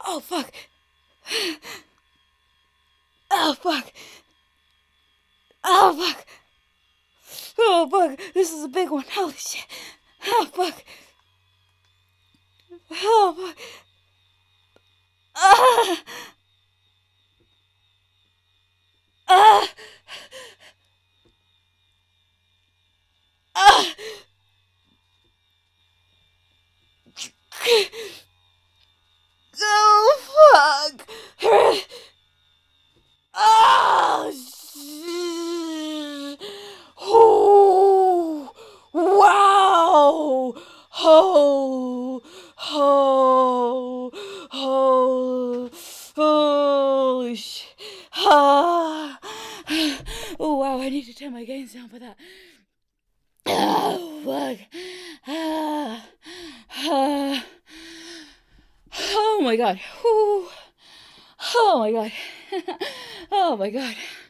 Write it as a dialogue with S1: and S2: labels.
S1: Oh, fuck. Oh, fuck. Oh, fuck. Oh, fuck. This is a big one. Holy shit. Oh, fuck. Oh, fuck. Ah! Ah! Ah! Oh, fuck. Oh, shit. Oh, wow. Oh, oh, oh, holy shit. Ah. Oh, wow, I need to turn my gains down for that. Oh, fuck. Ah. Ah. Oh my god. Whew. Oh my god. Oh my god.